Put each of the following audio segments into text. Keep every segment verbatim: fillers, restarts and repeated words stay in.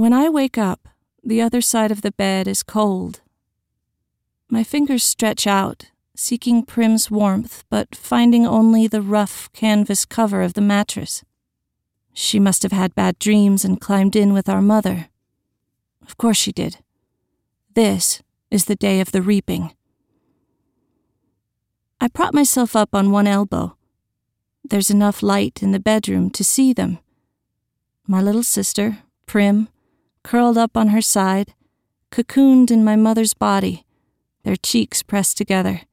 When I wake up, the other side of the bed is cold. My fingers stretch out, seeking Prim's warmth, but finding only the rough canvas cover of the mattress. She must have had bad dreams and climbed in with our mother. Of course she did. This is the day of the reaping. I prop myself up on one elbow. There's enough light in the bedroom to see them. My little sister, Prim, curled up on her side, cocooned in my mother's body, their cheeks pressed together.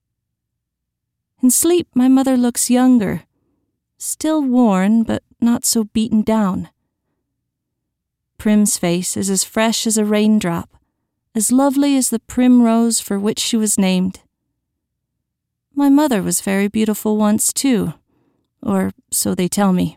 In sleep, my mother looks younger, still worn, but not so beaten down. Prim's face is as fresh as a raindrop, as lovely as the primrose for which she was named. My mother was very beautiful once, too, or so they tell me.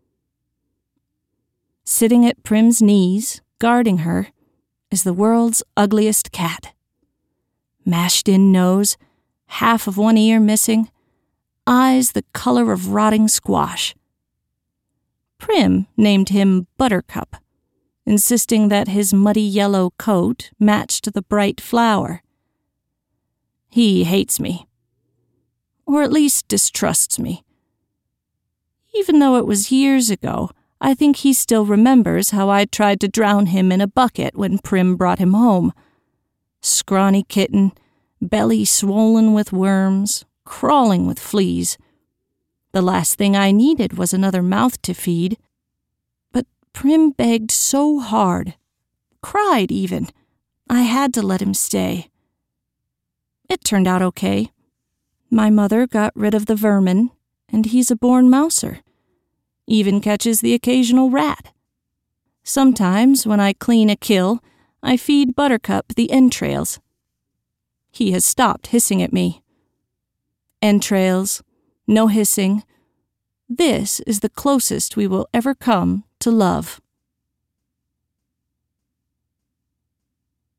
Sitting at Prim's knees, guarding her, is the world's ugliest cat. Mashed-in nose, half of one ear missing, eyes the color of rotting squash. Prim named him Buttercup, insisting that his muddy yellow coat matched the bright flower. He hates me, or at least distrusts me. Even though it was years ago, I think he still remembers how I tried to drown him in a bucket when Prim brought him home. Scrawny kitten, belly swollen with worms, crawling with fleas. The last thing I needed was another mouth to feed. But Prim begged so hard, cried even, I had to let him stay. It turned out okay. My mother got rid of the vermin, and he's a born mouser. Even catches the occasional rat. Sometimes, when I clean a kill, I feed Buttercup the entrails. He has stopped hissing at me. Entrails, no hissing. This is the closest we will ever come to love.